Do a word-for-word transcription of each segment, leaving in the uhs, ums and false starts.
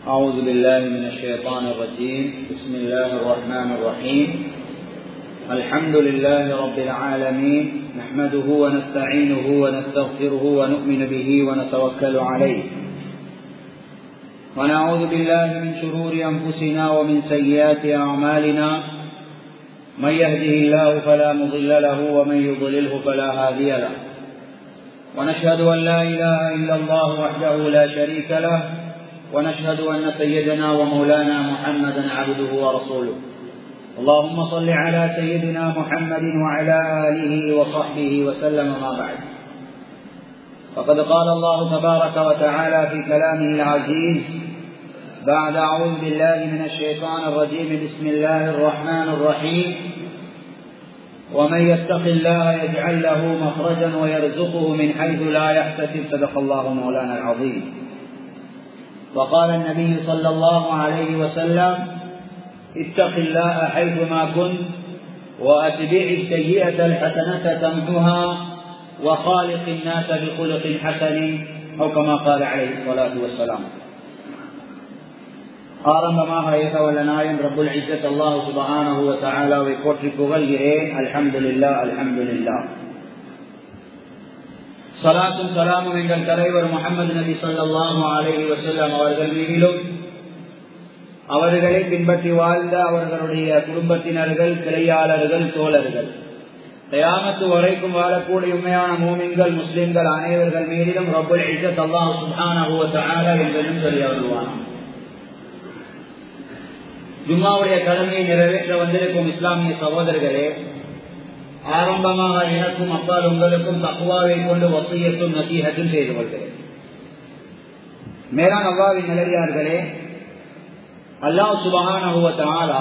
أعوذ بالله من الشيطان الرجيم. بسم الله الرحمن الرحيم. الحمد لله رب العالمين، نحمده ونستعينه ونستغفره ونؤمن به ونتوكل عليه، ونعوذ بالله من شرور أنفسنا ومن سيئات أعمالنا، من يهده الله فلا مضل له ومن يضلله فلا هادي له، ونشهد أن لا إله إلا الله وحده لا شريك له، ونشهد أن سيدنا ومولانا محمدا عبده ورسوله. اللهم صل على سيدنا محمد وعلى آله وصحبه وسلم، ما بعد. فقد قال الله تبارك وتعالى في كلامه العزيز بعد أعوذ بالله من الشيطان الرجيم: بسم الله الرحمن الرحيم. ومن يتق الله يجعل له مخرجا ويرزقه من حيث لا يحتسب. صدق الله مولانا العظيم. وقال النبي صلى الله عليه وسلم: اتق الله حيثما كنت وأتبع السيئة الحسنة تمحها وخالق الناس بخلق حسن، أو كما قال عليه الصلاة والسلام. ஆரம்பமாக ஏகவல்ல நாயன் ரப்புல் இஸ்ஸத் அல்லாஹ் சுப்ஹானஹு வ தஆலாவை போற்றி புகழ்கிறேன். அல்ஹம்துலில்லாஹ் அல்ஹம்துலில்லாஹ். ஸலாத்தும் ஸலாமும் எங்கள் தலைவர் முஹம்மது நபி ஸல்லல்லாஹு அலைஹி வஸல்லம் அவர்கள் மீதிலும், அவர்களை பின்பற்றி வாழ்ந்த அவர்களுடைய குடும்பத்தினர்கள், கிளையாளர்கள், தோழர்கள், கியாமத்து வரைக்கும் வாழக்கூடிய உண்மையான மூமின்கள், முஸ்லிம்கள் அனைவர்கள் மீதிலும் ரப்புல் இஸ்ஸத் அல்லாஹ் சுப்ஹானஹு வ தஆலா என்றும் சொல்லியவருவான். ஜும்மாவுடைய கடமையை நிறைவேற்ற வந்திருக்கும் இஸ்லாமிய சகோதரர்களே, ஆரம்பமாக எனக்கும் அப்பால் உங்களுக்கும் தக்வாவை கொண்டு வசியத்தும் நசீஹத்தும் செய்து கொள்கிறேன். மேலான அல்லாஹ்வின் நல்லடியார்களே, அல்லாஹ் சுப்ஹானஹு வ தஆலா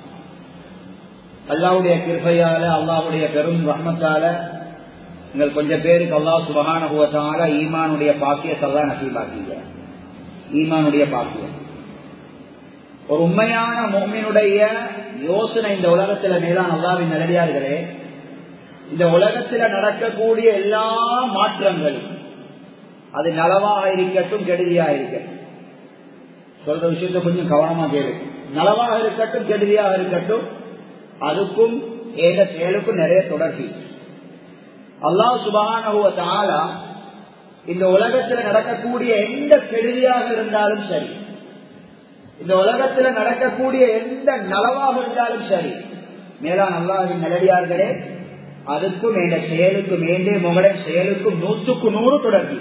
அல்லாஹ்வுடைய கிருபையால, அல்லாஹ்வுடைய பெரும் ரஹ்மத்தால நீங்கள் கொஞ்சம் பேருக்கு அல்லாஹ் சுப்ஹானஹு வ தஆலா ஈமானுடைய பாக்கியத்தை அல்லாஹ் நசீபாக்கிய ஈமானுடைய பாக்கியம். ஒரு உண்மையான முஃமினுடைய யோசனை இந்த உலகத்துல மேலான அல்லாஹ்வின் நல்லடியார்களே, இந்த உலகத்துல நடக்கக்கூடிய எல்லா மாற்றங்களும் அது நலவாக இருக்கட்டும், கெடுதியாக இருக்கட்டும், சொல்ற விஷயத்த கொஞ்சம் கவனமா கேளு. நலவாக இருக்கட்டும், கெடுதியாக இருக்கட்டும், அதுக்கும் ஏக செயலுக்கும் நிறைய தொடர்பு. அல்லாஹ் சுப்ஹானஹு வ தஆலா இந்த உலகத்துல நடக்கக்கூடிய எந்த கெடுதியாக இருந்தாலும் சரி, இந்த உலகத்துல நடக்கக்கூடிய எந்த நலவாக இருந்தாலும் சரி, மேலான அல்லாஹ்வின் நல்லடியார்களே, அதுக்கும் என்ற செயலுக்கும் ஏண்டே முகடைய செயலுக்கும் நூற்றுக்கு நூறு தொடர்பு.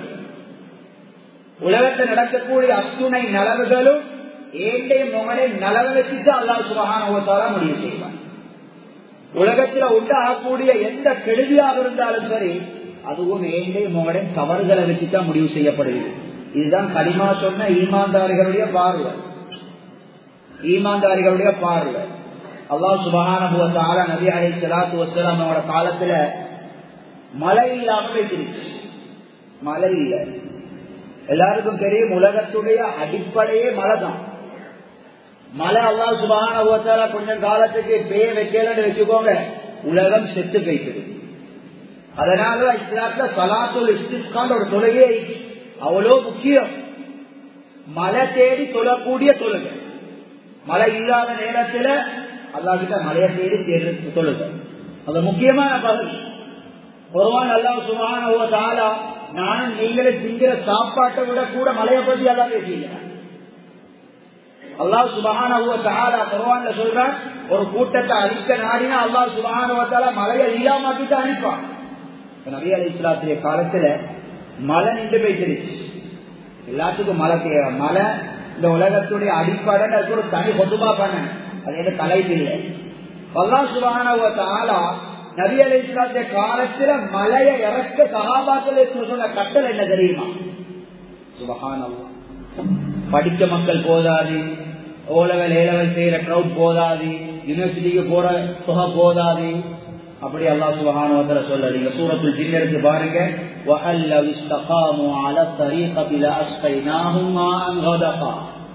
உலகத்தில் நடக்கக்கூடிய அத்துணை நலவுகளும் ஏண்டே முகடைய நலவை வச்சுட்டு அல்லாஹ் சுப்ஹானஹு வ தஆலா முடிவு செய்வார். உலகத்துல உண்டாகக்கூடிய எந்த கெடுதியாக இருந்தாலும் சரி, அதுவும் ஏண்டே முகடைய தவறுகளை வச்சுதான் முடிவு செய்யப்படுகிறது. இதுதான் கலிமா சொன்ன ஈமான்தாரிகளுடைய பார்வை. ஈமான்தாரிகளுடைய பார்வை அல்லாஹ் சுப்ஹானஹு வ தஆலா நபி அலைஹிஸ்ஸலாத்து வஸ்ஸலாம் அவரோட காலத்துல மழை இல்லாம வைத்திருச்சு. மழை இல்ல. எல்லாருக்கும் தெரியும், உலகத்துடைய அடிப்படையே மழை தான். மழை அல்லாஹ் சுப்ஹானஹு வ தஆலா கொஞ்சம் காலத்துக்கு பேய வைக்கலன்னு வச்சுக்கோங்க, உலகம் செத்து போயிட்டு. அதனால இஸ்லாத்துல ஸலாத்துல் இஸ்திஸ்கான்னு ஒரு தொழுகை அவ்வளோ முக்கியம். மழை தேடி தொழக்கூடிய தொழுகை. மழை இல்லாத நேரத்துல அல்லாஹ் கிட்ட மழையை தேடி தேர்ந்து தொழுக, அது முக்கியமான பகுதி. குர்ஆன் அல்லாஹ் சுப்ஹானஹு வ தஆலா நானும் நீங்களே திங்கிற சாப்பாட்டை விட கூட மழையை பத்தி அல்லாஹ் பேசுகிறார். அல்லாஹ் சுப்ஹானஹு வ தஆலா குர்ஆன்ல சொல்றான், ஒரு கூட்டத்தை அழிக்க நாடினா அல்லாஹ் சுப்ஹானஹு வ தஆலா மழையை இல்லாமக்கிட்டு அழிப்பான். நபி அலைஹிஸ்ஸலாத்துடைய காலத்துல மழை நின்று போயிடுச்சு. எல்லாத்துக்கும் மழை தேவை. மழை இந்த உலகத்துடைய அடிப்படை. அதுக்கு ஒரு தனி பொதுவா பண்ண, அது என்ன தலைப்பு இல்லை. அல்லாஹ் சுப்ஹானஹு வ தஆலா நபி அலைஹிஸ்ஸலாத்துடைய காலத்துல மலையை இறக்க சஹாபாக்களை சொன்ன கட்டளை என்ன தெரியுமா? சுப்ஹானல்லாஹ். படிக்க மக்கள் போதாது, ஓ லெவல் ஏ லெவல் செய்யற க்ரௌட் போதாது, யூனிவர்சிட்டிக்கு போற தொகை போதாது. அப்படி அல்லாஹ் சுப்ஹானஹு வ தஆலா சொல்ல, நீங்க சூரத்துல் ஜின் எடுத்து பாருங்க. وَأَلَّوْ اسْتَقَامُوا عَلَى الطَّرِيقَةِ لَأَسْقَيْنَاهُمْ مَاءً غَدَقًا.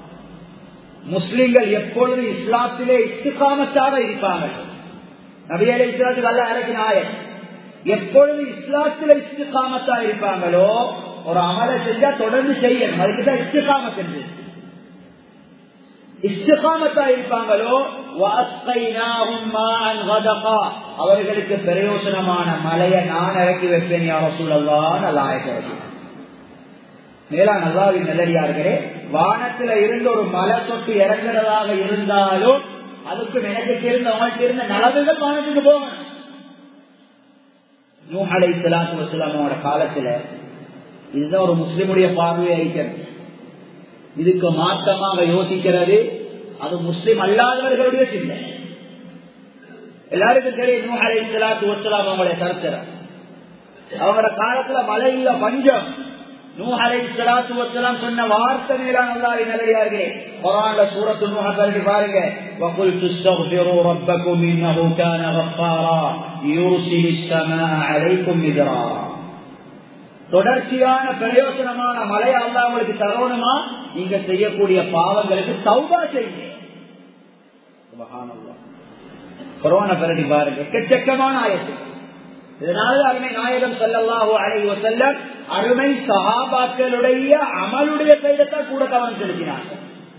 முஸ்லிம்கள் எப்பொழுது இஸ்லாத்திலே இஸ்திகாமத்தாக இருப்பாங்க, நபி அலைஹிஸ்ஸலாத்துக்கு அல்லாஹ் இறக்கின ஆயத், எப்பொழுது இஸ்லாத்திலே இஸ்திகாமத்தாக இருப்பாங்களோ ஒரு அமலை செஞ்சா தொடர்ந்து செய்யணும். அதுக்குதான் இஸ்திகாமத் என்று. இஸ்திகாமத்தா இருப்பாங்களோ அவர்களுக்கு பிரயோசனமான மலையை நான் இறக்கி வைப்பேன் யா ரசூலல்லாஹ். அல்லாஹ் மேலான அல்லாஹ்வின் நல்லடியார்களே, வானத்துல இருந்து ஒரு மலை சொட்டு இறங்குறதாக இருந்தாலும் அதுக்கு எனக்கு தெரிந்த அவங்களுக்கு இருந்த நலவுகள் வானத்துக்கு போகணும். நூஹ் அலைஹிஸ்ஸலாத்து வஸ்ஸலாமோட காலத்துல இதுதான் ஒரு முஸ்லிமுடைய பார்வையை ஐக்கிறது. இதுக்கு மாற்றமாக யோசிக்கிறது அது முஸ்லிம் அல்லாதவர்களுடைய சிந்தனை. எல்லாருக்கும் தெரியும் நூஹ் அலைஹிஸ்ஸலாத்து வஸ்ஸலாம் அவங்களுடைய சரித்திர. அவங்களோட காலத்துல மழை இல்ல, பஞ்சம். நூஹ் அலைஹிஸ்ஸலாத்து வஸ்ஸலாம் சொன்ன வார்த்தை மேலான அல்லாஹ்வின் நல்லடியார்களே, குர்ஆன்ல சூரத்து நூஹ் பத்தி பாருங்க. وَقُلْتُ اسْتَغْفِرُوا رَبَّكُمْ إِنَّهُ كَانَ غَفَّارًا يُرْسِلِ السَّمَاءَ عَلَيْكُمْ مِدْرَارًا. தொடர்ச்சியான பிரயோஜனமான மழையை அல்லாஹ் உங்களுக்கு தரணுமா? நீங்க செய்யக்கூடிய பாவங்களுக்கு தௌபா செய்யுங்க. சுப்ஹானல்லாஹ். குர்ஆனை பத்தி பாருங்க, எக்கச்சக்கமான ஆயத்து. இதனால அருமை நாயகம் ஸல்லல்லாஹு அலைஹி வஸல்லம் அருமை சஹாபாக்களுடைய அமலுடைய சைடத்தான் கூட கவனம் செலுத்தினார்கள்.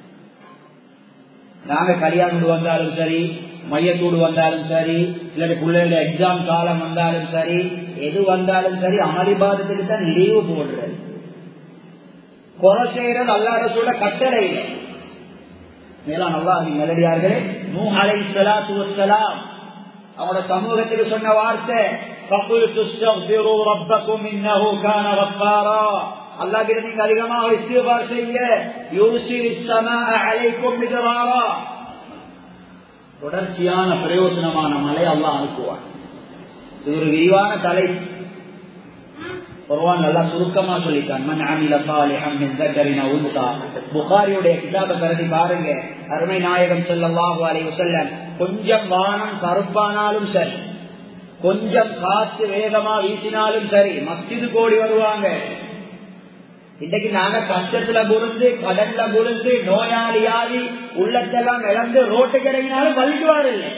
நாங்க கல்யாணம் வந்தாலும் சரி, மையத்தூடு வந்தாலும் சரி, இல்லாட்டி பிள்ளைங்க எக்ஸாம் காலம் வந்தாலும் சரி, எது வந்தாலும் சரி, அமளிபாதத்துக்கு தான் லீவு போடுறது. குறை செய்யறது அல்லாஹ் ரசூல கட்டளை இல்லை. மேலான அல்லாஹ்வின் நல்லடியார்களே, நூஹ் அலைஹிஸ்ஸலாத்து வஸ்ஸலாம் அவங்களோட சமூகத்துக்கு சொன்ன வார்த்தை فَقُلْتُ اسْتَغْفِرُوا رَبَّكُمْ إِنَّهُ كَانَ غَفَّارًا. அல்லாஹ் கிட்ட நீங்க அதிகமாக இஸ்திக்பார் செய்யுங்க. يُرْسِلِ السَّمَاءَ عَلَيْكُمْ مِدْرَارًا. தொடர்ச்சியான பிரயோஜனமான மழை அல்லாஹ் அனுப்புவார். இது ஒரு விரிவான தலைப்பு. குர்ஆன் அல்லாஹ் சுருக்கமா சொல்லிட்டான். மன் அமில சாலிஹன் மின் ذكرٍ أو أنثى. புகாரியுடைய கிதாபை பரதி பாருங்க. அருமை நாயகம் ஸல்லல்லாஹு அலைஹி வஸல்லம் கொஞ்சம் வானம் கருப்பானாலும் சரி, கொஞ்சம் காற்று வேகமா வீசினாலும் சரி, மஸ்ஜிது கோடி வருவாங்க. இன்னைக்கு நாங்க கஷ்டத்துல புரிந்து, கடல்ல புரிந்து, நோயாளியாதி உள்ளத்தெல்லாம் இழந்து ரோட்டுக்கு இறங்கினாலும் வலிக்குவாரு இல்லை.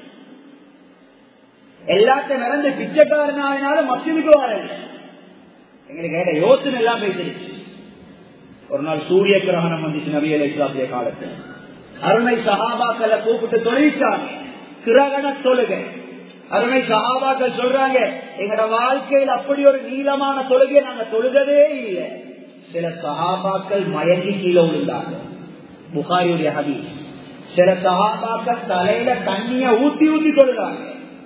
எல்லாத்தையும் இறந்து பிச்சைக்காரனாலும் மஸ்ஜிதுக்கு வரல. எங்களுக்கு கேட்ட யோசனை எல்லாம் பேசிடுச்சு. ஒரு நாள் சூரிய கிரகணம் வந்துச்சு நபி அலைஹிஸ்ஸலாத்துடைய காலத்துல. அருமை சஹாபாக்களை கூப்பிட்டு தொழுவிச்சாங்க, கிரகண தொழுகை. அருமை சஹாபாக்கள் சொல்றாங்க, எங்களோட வாழ்க்கையில் அப்படி ஒரு நீளமான தொழுகை நாங்க தொழுகவே இல்லை. சில சஹாபாக்கள் மயங்கி கீழே விழுந்தாங்க. புகாரியுடைய ஹதீஸ். சில சஹாபாக்கள் தலையில தண்ணிய ஊத்தி ஊத்தி தொழுறாங்க.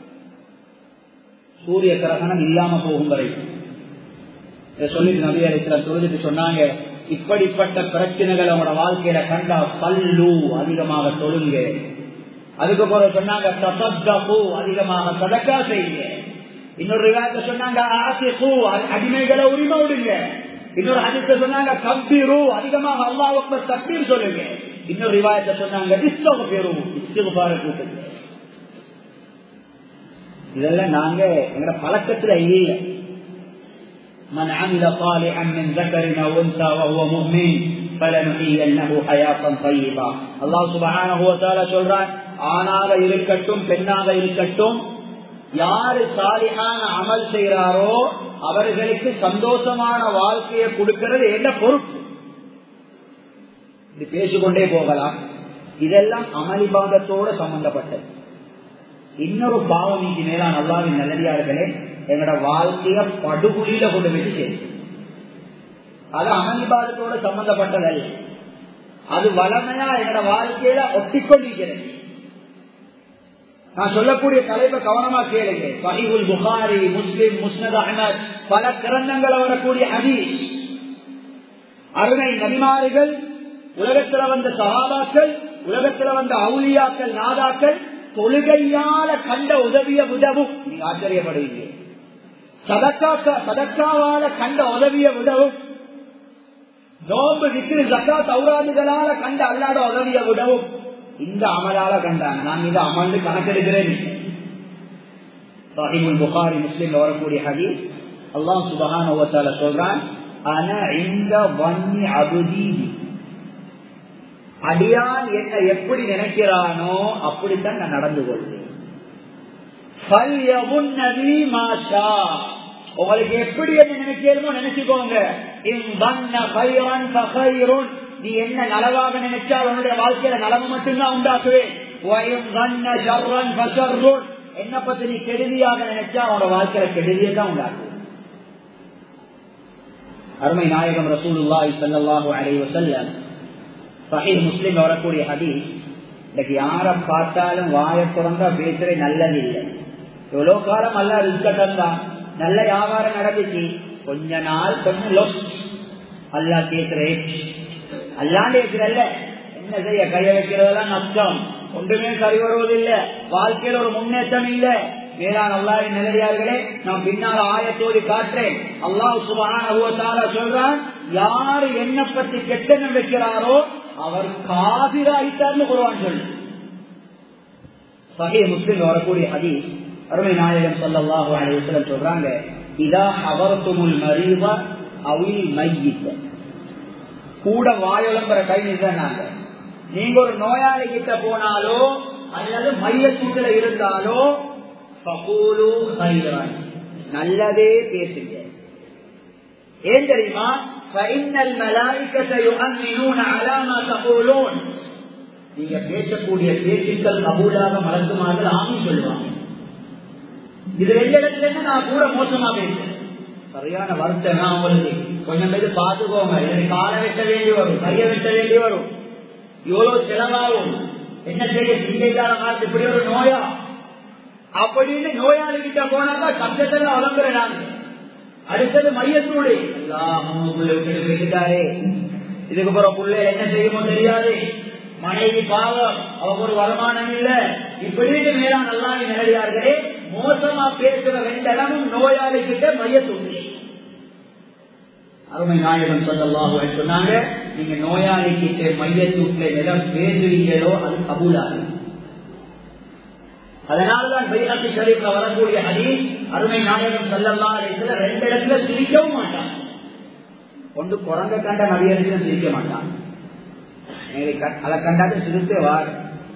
சூரிய கிரகணம் இல்லாம போகும் வரை சொல்லிட்டு நபி அலைஹிஸ்ஸலாம் தொழுதுட்டு சொன்னாங்க, இப்படிப்பட்ட பிரச்சனைகள் அவங்களோட வாழ்க்கையில கண்டா பல்லு அதிகமாக தொழுங்க. அதுக்கு போற சொன்னாங்க தஸத்தகு, அதிகமாக சதக்கா செய்யுங்க. இன்னொரு ரிவாயத்துல சொன்னாங்க ஆசிகு, அடிமைகளை உரிமை விடுங்க. இன்னொரு ஹதீஸ்ல சொன்னாங்க கப்பீரு, அதிகமாக அல்லாஹ் அக்பர் தக்பீர் சொல்லுங்க. இன்னொரு ரிவாயத்துல சொன்னாங்க இஸ்திக்ஃபாரு, இஸ்திக்ஃபார் கூட்டுங்க. இதெல்லாம் நாங்க எங்க பழக்கத்துல இல்லை. من عمل صالحا من ذكر أو أنثى وهو مؤمن فلنحيينه حياة طيبة. அல்லாஹ் சுப்ஹானஹு வ தஆலா சொல்றான், ஆணாக இருக்கட்டும் பெண்ணாக இருக்கட்டும், யாரு சாலிஹான அமல் செய்யறாரோ அவர்களுக்கு சந்தோஷமான வாழ்க்கையை கொடுக்கிறது என்ன பொறுப்பு. இது பேசிக்கொண்டே போகலாம். இதெல்லாம் அமளிபாதத்தோட சம்பந்தப்பட்டது. இன்னொரு பாவம் இங்கு மேலான அல்லாஹ்வின் நல்லடியார்களே, எங்களோட வாழ்க்கைய படுகொலியில கொண்டு போய் சேர்த்து, அது அமளிபாதத்தோட சம்பந்தப்பட்டதல்ல. அது வளமையா எங்களோட வாழ்க்கையில ஒட்டிக்கொண்டிருக்கிறது. நான் சொல்லக்கூடிய தலைப்பை கவனமா கேளுங்க. சஹீஹுல் புகாரி, முஸ்லிம், முஸ்னத் அஹ்மத், பல கிரந்தங்கள் வரக்கூடிய ஹதீஸ். அருமை நபிமார்கள், உலகத்துல வந்த சஹாபாக்கள், உலகத்துல வந்த அவுலியாக்கள், நாதாக்கள் தொழுகையால கண்ட உதவிய உதவும் நீங்க ஆச்சரியப்படுவீங்க. சதக்கா சதக்காவால கண்ட உதவிய உதவும், நோம்பு விக்ரி ஜக்காத் ஔராதுகளால கண்ட அல்லாத உதவிய உதவும் இந்த அமலால கண்டாங்க. நான் இதை அமர்ந்து கணக்கெடுக்கிறேன். சஹீஹுல் புகாரி, முஸ்லிம் வரக்கூடிய ஹதீஸ். அல்லாஹ் சுப்ஹானஹு வ தஆலா சொல்றான், அன இன்த வன்னி அப்தி, அடியான் என்ன எப்படி நினைக்கிறானோ அப்படித்தான் நான் நடந்து கொள்வேன். உங்களுக்கு எப்படி என்ன நினைக்கிறோமோ நினைச்சுக்கோங்க. நீ என்ன நலவாக நினைச்சால் உன்னுடைய வாழ்க்கையில நலவு மட்டும்தான் உண்டாக்குவேன். என்ன பத்தி நீ கெடுதியாக நினைச்சா உன்னோட வாழ்க்கையில கெடுதியை தான் உண்டாக்குவேன். அருமை நாயகம் ரசூலுல்லாஹி ஸல்லல்லாஹு அலைஹி வஸல்லம் சஹீஹ் முஸ்லிம் வரக்கூடிய ஹதீஸ், இன்னைக்கு யார பார்த்தாலும் வாயை திறந்தா பேசுறது நல்லது இல்லை. எவ்வளவு காலம் அல்ல ரிஸ்க தந்தான், நல்ல வியாபாரம் நடந்துச்சு, கொஞ்ச நாள் கொஞ்சம் லொஸ் அல்லா கேட்கிறேன் அல்லாண்டு கேட்கிறல்ல, என்ன செய்ய கைய வைக்கிறதெல்லாம் நஷ்டம், ஒன்றுமே சரி வருவதில்லை, வாழ்க்கையில் ஒரு முன்னேற்றம் இல்லை. வேளாண் அல்லாஹ்வின் நல்லடியார்களே, நான் பின்னால் ஆயத்தோடு காட்டுறேன். அல்லாஹ் சுப்ஹானஹு வ தஆலா சொல்றான், யாரு என்ன பத்தி கெட்டெண்ணம் வைக்கிறாரோ அவர் காபிராயிட்டார்னு குர்ஆன் சொல்லு. சஹீஹ் முஸ்லிம் வரக்கூடிய ஹதீஸ், அருமை நாயகம் ஸல்லல்லாஹு அலைஹி வஸல்லம் சொல்றாங்க, இதா ஹவர்துமுல் மரீத அவில் மையித், கூட வாயளம்பர கை நின்றாங்க. நீங்க ஒரு நோயாளி கிட்ட போனாலோ அல்லது மையத்தூட்டில இருந்தாலோ ஃபகூலு கைரான், நல்லதே பேசுங்க. ஏன் தெரியுமா? ஃபஇன்னல் மலாயிகத யுஅமினூன அலா மா தகூலூன், நீங்க பேசக்கூடிய பேச்சுக்கள் கபூலாக மலக்குமார்கள் ஆமீன் சொல்லுவாங்க. இது ரெண்டு இடத்துல நான் கூட மோசமா பேசுறேன், சரியான வருத்தம் உங்களுக்கு கொஞ்சம் பேர் பார்த்துக்கோங்க. எனக்கு காலை வெட்ட வேண்டி வரும், கையை வெட்ட வேண்டி வரும், இவ்வளவு செலவாகும், என்ன செய்ய சிந்தைக்கான காலத்து இப்படி ஒரு நோயா அப்படின்னு நோயாளி கிட்ட போனாக்கா சப்தத்தெல்லாம் வளர்ந்துறாங்க. அடுத்தது மையத்தூடு கேட்டாரே, இதுக்கு பிறகு புள்ள என்ன செய்யுமோ தெரியாது, மனைவி பாவம், அவங்க ஒரு வருமானம் இல்ல, இப்படின்னு மேலான நல்லாவே நிலையார்களே, மோசமா பேசுற ரெண்டமும் நோயாளி கிட்ட மையத்தூடு. அருமை நாயகம் ஸல்லல்லாஹு அலைஹி சொன்னாங்க, நீங்க நோயாளி கிட்ட மையத்தூட்ல எல்லாம் பேசுவீங்களோ அது கபூலாகும். அதனாலதான் பைஹக்கி ஷரீஃப்ல வரக்கூடிய ஹதீஸ், அருமை நாயகம் ஸல்லல்லாஹு அலைஹி வஸல்லம் ரெண்டு இடத்துல சிரிக்கவும் மாட்டாங்க. ஒன்று குரங்க கண்ட நபியருக்கு சிரிக்க மாட்டாங்க, அதை கண்டாக்க சிரித்தே வார்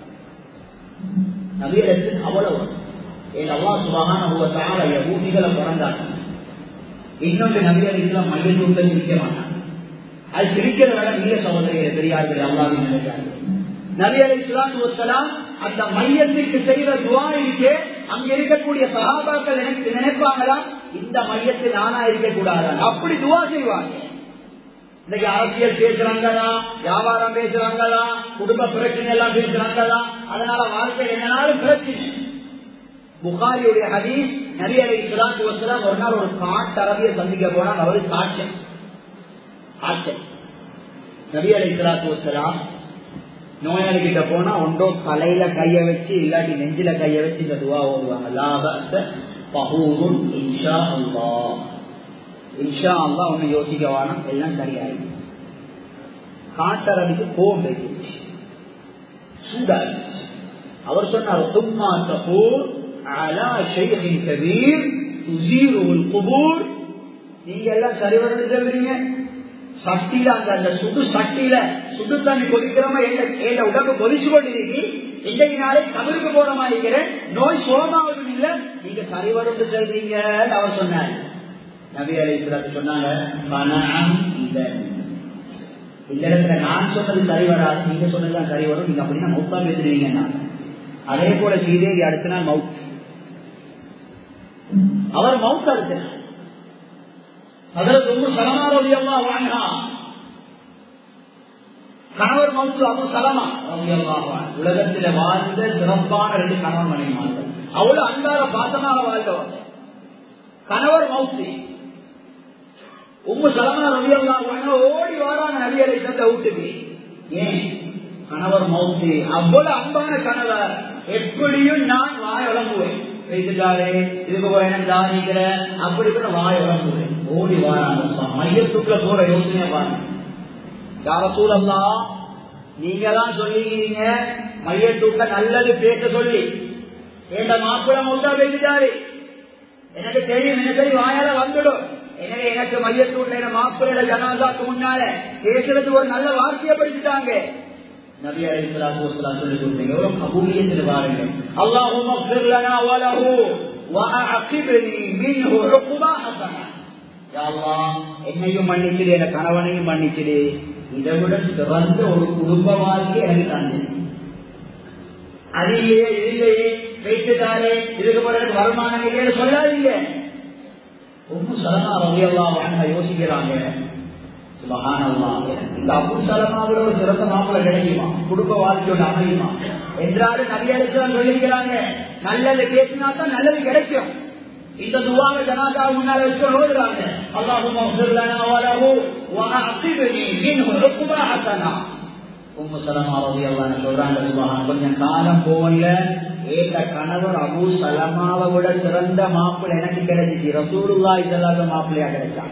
நபியருக்கு அவ்வளவு. அல்லாஹ் சுப்ஹானஹு வ தஆலா யஹூதிகளை பிறந்தாங்க, இன்னொன்று நபியருக்கு மையத்தூட்ல சிரிக்க மாட்டாங்க. அது சிரிக்கிறவரை நீல சகோதரிகளை பெரியார்கள் அல்லாஹ்வின் நினைக்கிறார்கள். நபி அலைஹிஸ்ஸலாத்து வஸ்ஸலாம் அந்த மையத்திற்கு செய்த துஆ இருக்கே, அங்க இருக்கக்கூடிய சஹாபாக்கள் நினைப்பாங்களா, இந்த மையத்தில் நானா இருக்க கூடாது, அப்படி துஆ செய்வாங்க. இன்னைக்கு அரசியல் பேசுறாங்களா, வியாபாரம் பேசுறாங்களா, குடும்ப பிரச்சனை எல்லாம் பேசுறாங்களா, அதனால வாழ்க்கை என்னன்னாலும் பிரச்சனை. புகாரியுடைய ஹதீஸ், நபி அலைஹிஸ்ஸலாத்து வஸ்ஸலாம் ஒரு நாள் ஒரு காட்டு அரபியை சந்திக்க போனாங்க. அவரு காட்சன் காட்சன் நபி அலைஹிஸ்ஸலாத்து வஸ்ஸலாம் நோயாளி கிட்ட போனா ஒன்றோ தலையில கைய வச்சு இல்லாட்டி நெஞ்சில கைய வச்சு இந்த துவா ஓடுவாங்க, லா பஅஸ ஃபஹூருன் இன்ஷா அல்லாஹ், இன்ஷா அல்லாஹ் ஒன்னு யோசிக்க வேணாம், எல்லாம் சரியாயிடும். காட்டரபிக்கு கோபம் பேசிச்சு, சூடாச்சு. அவர் சொன்னார், சும்மா தகூல் அலா ஷைஹின் கபீர் துஸீருல் குபூர், நீங்க எல்லாம் சரிவரன்னு சொல்றீங்க, சட்டியில அந்த அந்த சுடு சட்டியில சுடு தண்ணி கொதிக்கிறோமா, எந்த உடம்பு கொதிச்சு கொண்டிருக்கு, இன்றைக்கு நாளை கபருக்கு போற மாதிரி இருக்கிறேன், நோய் சோமாவதும் இல்ல, நீங்க சரிவரும் சொல்றீங்க அவர் சொன்னார். நபி அலைஹிஸ்ஸலாத்து சொன்னாங்க, இந்த இடத்துல நான் சொன்னது சரி வராது, நீங்க சொன்னதுதான் சரி வரும், நீங்க அப்படின்னா மௌத்தா பேசுறீங்கன்னா. அதே போல ஸ்ரீதேவி அடுத்த நாள் மவுத், அவர் மவுத் அடுத்த கணவர் மவுத்து அபு சலமா உலகத்தில் வாழ்ந்த சிறப்பான ரெண்டு கணவன் மனைவிமார்கள், அவ்வளவு அன்பாக பாசமாக வாழ்ந்தவர். கணவர் மவுத்து, உம்மு சலமா ரலியல்லாஹு ஓடி வாராங்க நபி அலைஹிஸ்ஸலாம் வீட்டுக்கு. ஏன்? கணவர் மவுத்து, அவ்வளவு அன்பான கணவர், எப்படியும் நான் வாய் வழங்குவேன், பேசிட்டாரே இதுக்கு போய் என்ன தானிக்கிறேன் அப்படி கூட வாய் வழங்குவேன். ஓடி வாராங்க, மையத்துக்குள்ள போற யோசனையா பாருங்க. யார சூழல்லா, நீங்க தான் சொல்லிக்கிறீங்க மையத்துக்குள்ள நல்லது பேச சொல்லி, எந்த மாப்பிள்ள மௌத்தா பேசிட்டாரு, எனக்கு தெரியும், எனக்கு தெரியும் வாயால வந்துடும், எனவே எனக்கு மையத்துக்குள்ள மாப்பிள்ள ஜனாதாக்கு முன்னால பேசுறது ஒரு நல்ல வார்த்தையை படிச்சுட்டாங்க. நபி அலைஹிஸ்ஸலாத்து வஸ்ஸலாம் சொல்லி கொடுத்தீங்க, எவ்வளவு கபூலியத்தில் பாருங்க. அல்லாஹும்ம ஃபிர் லனா வ லஹு வ அஅகிப்னி மின்ஹு உக்பா ஹஸனா, யா அல்லாஹ் என்னையும் மன்னிச்சிடு, என் கணவனையும் மன்னிச்சிடு, இதை விட சிறந்த ஒரு குடும்ப வாழ்க்கை எனக்கு தந்து, அதிலேயே இல்லையே வைத்துட்டாரே இதுக்கு பிறகு வருமானம் இல்லையே சொல்லாதீங்க. உம்மு சலமா ரலியல்லாஹு அன்ஹா யோசிக்கிறாங்க, சுப்ஹானல்லாஹ், இந்த அபூ சலமாவோட ஒரு சிறந்த மாப்பிள்ளை கிடைக்குமா, குடும்ப வாழ்க்கையோட அமையுமா என்றாலும் நபி அலைஹிஸ்ஸலாம் சொல்லியிருக்கிறாங்க, நல்லது பேசினா தான் நல்லது கிடைக்கும். இந்த துஆவை ஜனாஸா முன்னால வச்சு ஓதுறாங்க, அல்லாஹும்ம ஃபிர் லனா வ லஹு வ அஸிப்னி மின்ஹு உக்பா ஹஸனா. உம்மு சலமா ரலியல்லாஹு அன்ஹா சொல்றாங்க, சுப்ஹான், கொஞ்சம் காலம் போகல ஏக கணவர் அபூ சலமாவை விட சிறந்த மாப்பிள்ளை எனக்கு கிடைச்சிச்சு, ரசூலுல்லாஹி ஸல்லல்லாஹு அலைஹி வஸல்லம் மாப்பிள்ளையா கிடைச்சாங்க.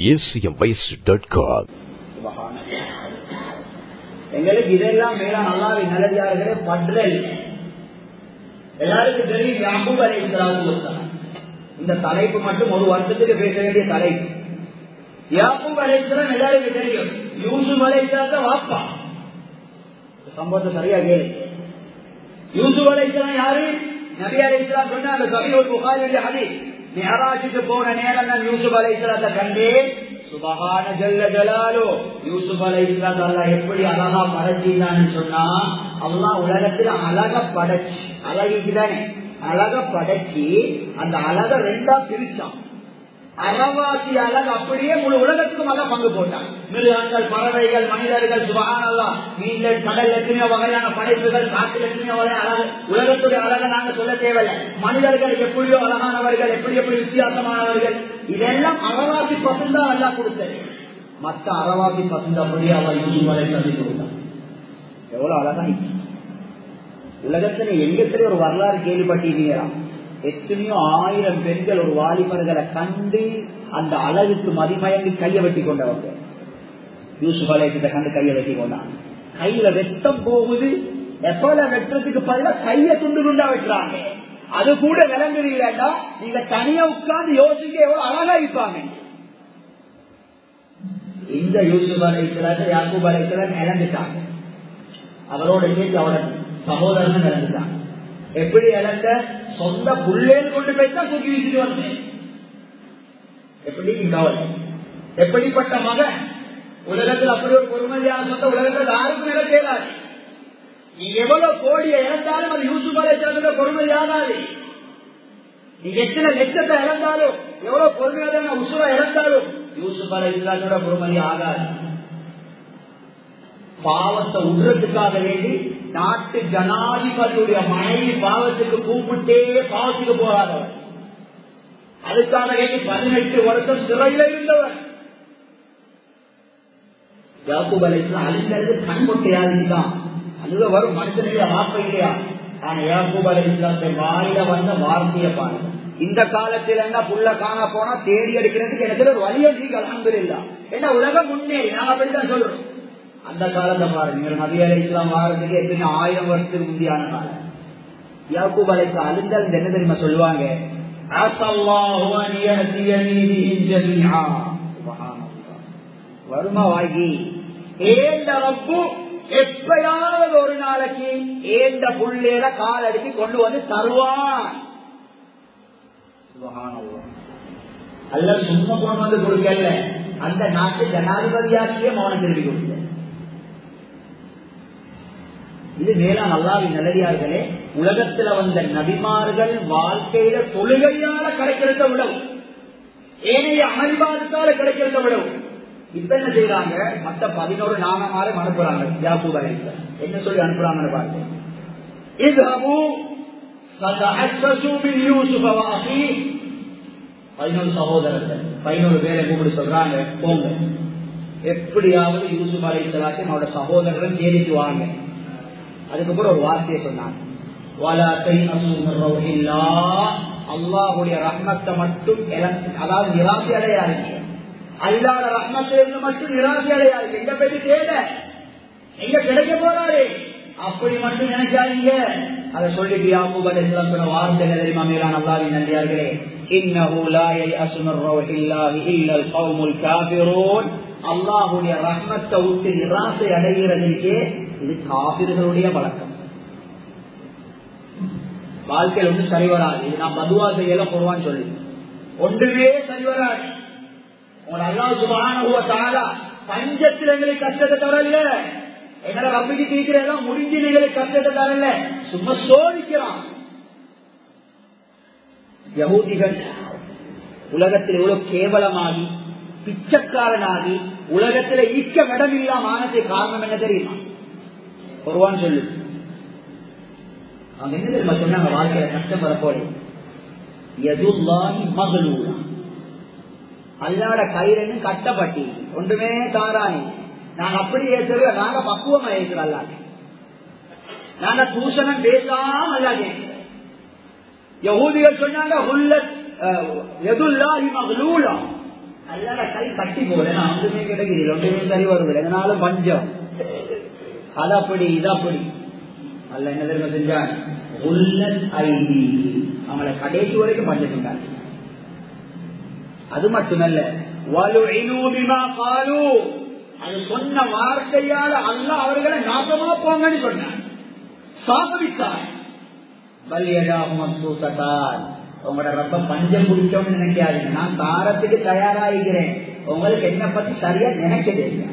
எங்களுக்கு இதெல்லாம் மேலான அல்லாஹ்வின் நல்லடியார்களே பற்றல். எல்லாருக்கும் தெரியும் யாக்கூப் அலைஹிஸ்ஸலாத்து வஸ்ஸலாம். இந்த தலைப்பு மட்டும் ஒரு வருஷத்துக்கு பேச வேண்டிய தலைப்பு. யாக்கூப் அலைஹிஸ்ஸலாம் எல்லாருக்கும் தெரியும், யூசுப் அலைஹிஸ்ஸலாம் வாப்பா. சம்பவத்தை சரியா கேளு. யூசுப் அலைஹிஸ்ஸலாம் யாரு? நபி அலைஹிஸ்ஸலாம் சொன்னாங்க, சஹீஹுல் புகாரியுடைய ஹதீஸ், மிஅராஜுக்கு போன நேரம் நான் யூசுப் அலைஹிஸ்ஸலாத்தை கண்டேன். சுபஹான ஜல்ல ஜலாலு, யூசுப் அலைஹிஸ்ஸலாம் அல்லாஹ் எப்படி அழகா படைச்சான்னு சொன்னா, அல்லாஹ் உலகத்துல அழகா படைச்சு, அழகிக்குதானே அழக படைச்சி அந்த அழக ரெண்டா பிரிச்சான். அறவாசி அழகு அப்படியே முழு உலகத்துக்கும் அழக பங்கு போட்டான். மிருகங்கள், பறவைகள், மனிதர்கள், சுபஹானல்லாஹ், மீன்கள், கடல் எத்தனையோ வகையான படைப்புகள், காட்டில் எத்தனையோ வகையான அழகு. உலகத்துடைய அழகை நாங்க சொல்ல தேவையில்லை. மனிதர்கள் எப்படியோ அழகானவர்கள், எப்படி எப்படி வித்தியாசமானவர்கள், இதெல்லாம் அறவாசி பசுந்தா அல்லாஹ் கொடுத்தது. மற்ற அறவாசி பசுந்த அப்படியே அவர் யூசுப் அலைஹிஸ்ஸலாம் கொடுத்தான். எவ்வளவு அழகா உலகத்துல எங்கத்திலே ஒரு வரலாறு கேள்விப்பட்டீங்களா? எத்தனையோ ஆயிரம் பெண்கள் ஒரு வாலிபர்களை கண்டு அந்த அழகுக்கு மதிமயங்கி கையை வெட்டி கொண்டவங்க. யூசுப் அலைஹிஸ்ஸலாம் கண்டு கையை வெட்டி கொண்டாங்க. கையில வெட்டம் போகுது, எப்பல வெட்டுறதுக்கு பதிலா கையை துண்டு துண்டா வெட்டுறாங்க. அது கூட விளங்குறீங்களா? நீங்க தனியா உட்கார்ந்து யோசிக்க எவ்வளவு அழகா இருப்பாங்க. இந்த யூசுப் அலைஹிஸ்ஸலாம் யாக்கூப் அலைஹிஸ்ஸலாம் இழந்துட்டாங்க. அவரோட சேர்த்து அவரோட சகோதரன் இழந்துட்டாங்க. எப்படி இழந்த? சொந்த புள்ளேன்னு கொண்டு போய்தான் தூக்கி வீசிட்டு வந்தேன். எப்படி கவலை, எப்படிப்பட்ட மகன் உலகத்தில் அப்படி ஒரு பொறுமையான சொந்த உலகத்தில் யாருக்கும் இழ தேடாது. நீ எவ்வளவு கோடியை இழந்தாலும் அது யூசுப் அலைஹிஸ்ஸலாம் பொறுமை ஆகாது. நீ எத்தனை லட்சத்தை இழந்தாலும், எவ்வளவு பொறுமையான உசுரை இழந்தாலும் யூசுப் அலைஹிஸ்ஸலாத்தோட பொறுமை ஆகாது. பாவத்தை உடுறதுக்காக வேண்டி நாட்டு ஜனாதிபதியுடைய மனைவி பாவத்துக்கு கூப்பிட்டே பாவத்துக்கு போகாதவர், அதுக்காக வேண்டி பதினெட்டு வருஷம் சிறையில் இருந்தவர். யாக்கூப் அலைஹிஸ்ஸலாம் அழிந்தது கண் கொட்டையாதான், அதுல வரும் மனுஷனுடைய வார்த்தை இல்லையா? ஆனா யாக்கூப் அலைஹிஸ்ஸலாம் வாயில வந்த வார்த்தையை பாருங்க. இந்த காலத்துல என்ன புள்ள காண போனா தேடி எடுக்கிறதுக்கு எனக்கு ஒரு வழியை நீங்க அல்ஹம்துலில்லாஹ், என்ன உலகம் முன்னேறி நாங்க அப்படித்தான் சொல்றோம். அந்த காலத்தை பாருங்க, நபி அலைஹிஸ்ஸலாம் வாரத்துக்கு எத்தனை ஆயிரம் வருஷத்துக்கு முந்தியான காலம். யாக்கூப் அலைஹிஸ்ஸலாம் அழுந்தால் என்ன தெரியுமா சொல்லுவாங்க? வருமா வாங்கி ஏந்த ரப்பு எப்பயாவது ஒரு நாளைக்கு ஏந்த புள்ளேல கால் அடிச்சு கொண்டு வந்து தருவான். அல்ல சும்மா கொண்டு வந்து கொடுக்கல, அந்த நாட்டு ஜனாதிபதியாக்கியே மௌனம் திருப்பி கொடுக்க. இது மேலான அல்லாஹ்வின் நல்லடியார்களே, உலகத்துல வந்த நபிமார்கள் வாழ்க்கையில தொழுகையால கிடைக்கிறத விடவும், ஏனைய அமல்பாதத்தால கிடைக்கிறத விடவும் இப்ப என்ன செய்யறாங்க? மத்த பதினோரு நாமமாரை அனுப்புறாங்க. யாக்கூப் அலைஹிஸ்ஸலாம் என்ன சொல்லி அனுப்புறாங்கன்னு பாருங்க. பதினோரு சகோதரர்கள், பதினோரு பேரை கூப்பிட்டு சொல்றாங்க, போங்க எப்படியாவது யூசுப் அலைஹிஸ்ஸலாத்தையும் அவரோட சகோதரர்கள் தேடிட்டு வாங்க. அதுக்கப்புறம் ஒரு வார்த்தையை சொன்னாங்க, அல்லாஹ்வுடைய ரஹ்மத்தை மட்டும், அதாவது நிராசை அடையாதீங்க, அல்லாஹ் ரஹ்மத்திலிருந்து மட்டும் நிராசை அடையாதீங்க. எங்க போய் தேட எங்க கிடைக்க போறாரு அப்படி மட்டும் நினைக்காதீங்க. அதை சொல்லிட்டு யாக்கூப் அலைஹிஸ்ஸலாம் சொன்ன வார்த்தை என்ன தெரியுமா? மேலான அல்லாஹ்வின் நல்லடியார்களே, இன்னஹு லா யயஅஸு மின் ரௌஹில்லாஹி இல்லல் கௌமுல் காஃபிரூன், அல்லாஹ்வுடைய ரஹ்மத்தை விட்டு நிராசை அடைகிறதுக்கே இது காபிர்களுடைய வழக்கம். வாழ்க்கையில் ஒன்றும் சரி வராது. இது நான் பதுவா செய்யல போடுவான்னு சொல்லி ஒன்றுமே சரி வராது. உங்க அல்லாஹ் சுப்ஹானஹு வ தஆலா பஞ்சத்தில் எங்களுக்கு கஷ்டத்தை தரல, எங்களை ரப்பிக்கு தீக்கிற எல்லாம் முடிஞ்சு எங்களுக்கு கஷ்டத்தை தரல, சும்மா சோதிக்கிறான். யஹூதிகள் உலகத்தில் எவ்வளவு கேவலமாகி பிச்சைக்காரனாகி உலகத்துல ஈக்க இடமில்லாம ஆனது காரணம் என்ன தெரியுமா? ஒருவான் சொல்லு. அவங்க என்ன தெரியுமா சொன்னாங்க? வாழ்க்கையில கஷ்டம் வரப்போது மகளூரா, அல்லாட கயிறு கட்டப்பட்டி ஒன்றுமே தாராணி. நாங்க அப்படி ஏற்ற நாங்க பக்குவமா ஏற்கிறோம். அல்லாத நாங்க தூஷணம் பேசாம அல்லா கேட்கிறோம். யஹூதிகள் சொன்னாங்க அல்லாட கை கட்டி போல நான் ஒன்றுமே கிடைக்கிறேன், ஒன்றுமே சரி வருவது எதனாலும் பஞ்சம். அது அப்படி இது அப்படி அல்ல. என்ன தெரியுமா செஞ்சாங்க? அவங்கள கடைசி வரைக்கும் பஞ்சம் செஞ்சாங்க. அது மட்டுமல்ல, அது சொன்ன வார்த்தையால அல்ல அவர்களை நாசமா போங்கன்னு சொன்னார், சாபவித்தார். உங்களோட ரொம்ப பஞ்சம் குடிச்சோம்னு நினைக்காதீங்க, நான் தாரத்துக்கு தயாராகிறேன், உங்களுக்கு என்ன பத்தி சரியா நினைக்க தெரியும்.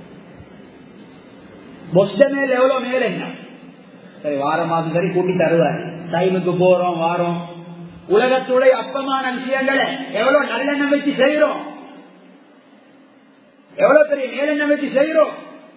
பொஸ்ட மேல எவ்வளவு மேல என்ன சரி வாரமாவது சரி கூட்டி தருவார், டைமுக்கு போறோம் வாரோம். உலகத்துடைய அப்பமான விஷயங்களை எவ்வளவு நல்லெண்ணம் வச்சு செய்யறோம், எவ்வளவு பெரிய மேலெண்ணம் வச்சு செய்யறோம்.